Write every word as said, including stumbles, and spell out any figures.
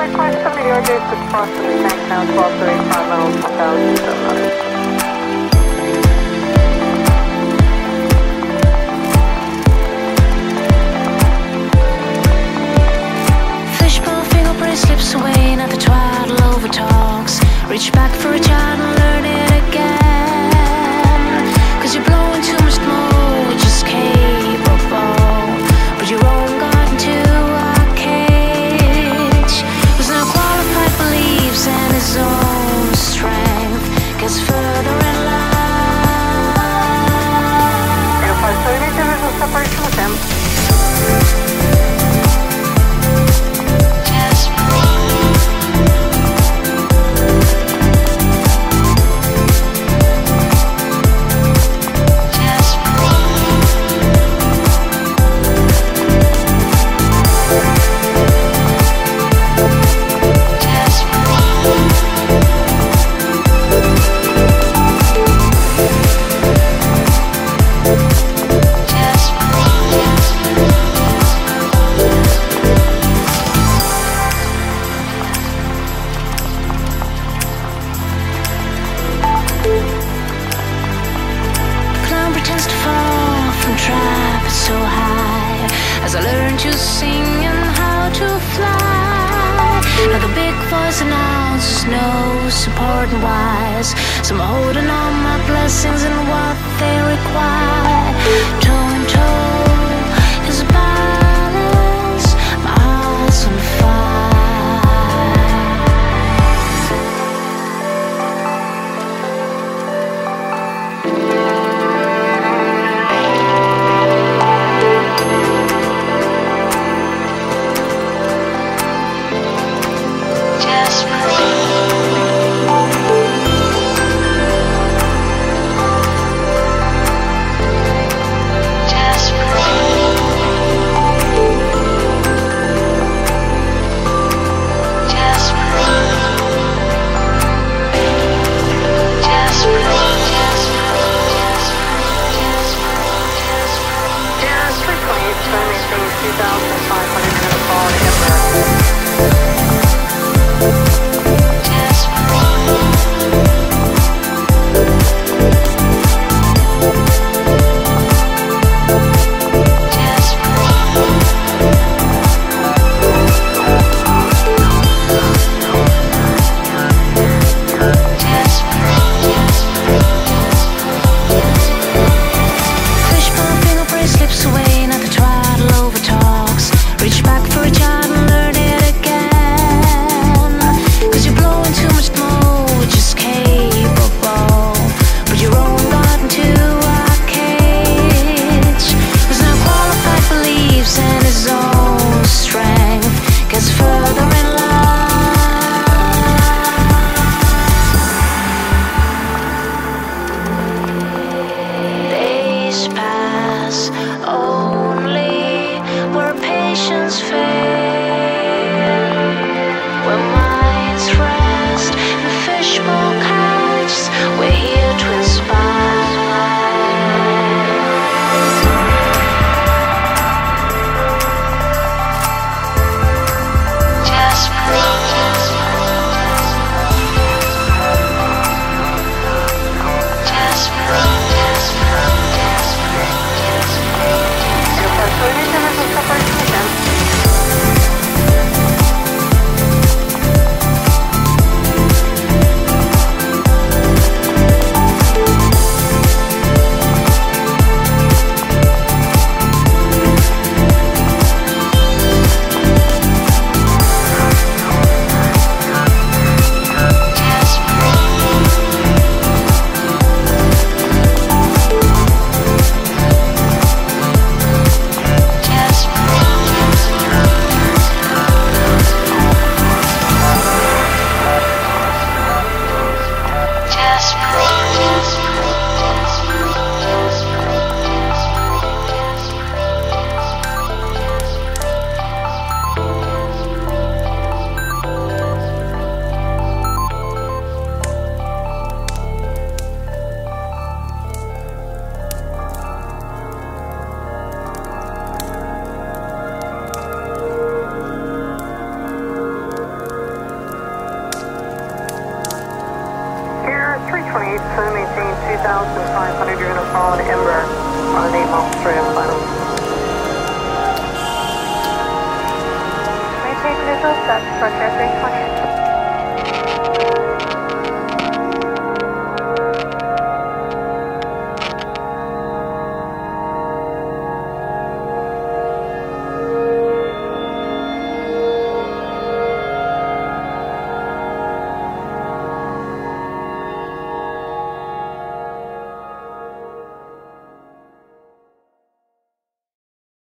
Request from New York is approximately tank now twelve thirty-five miles, one thousand seven hundred. Slips away, now the twaddle over talks. Reach back for a child and learn it again. Cause you're blowing too much smoke, which is capable. But your own got into a cage. Who's now qualified believes in his own strength. Gets further in line. Air five thirty, visual separation with him. As I learn to sing and how to fly, now the big voice announces no support and wise. So I'm holding on my blessings and what they require. Toe and toe is a balance, my heart's on fire. two thousand five hundred minute ball separation again. thousand five hundred, you're going to follow an Ember on an eight mile straight up final. Maintain visual, that's for traffic.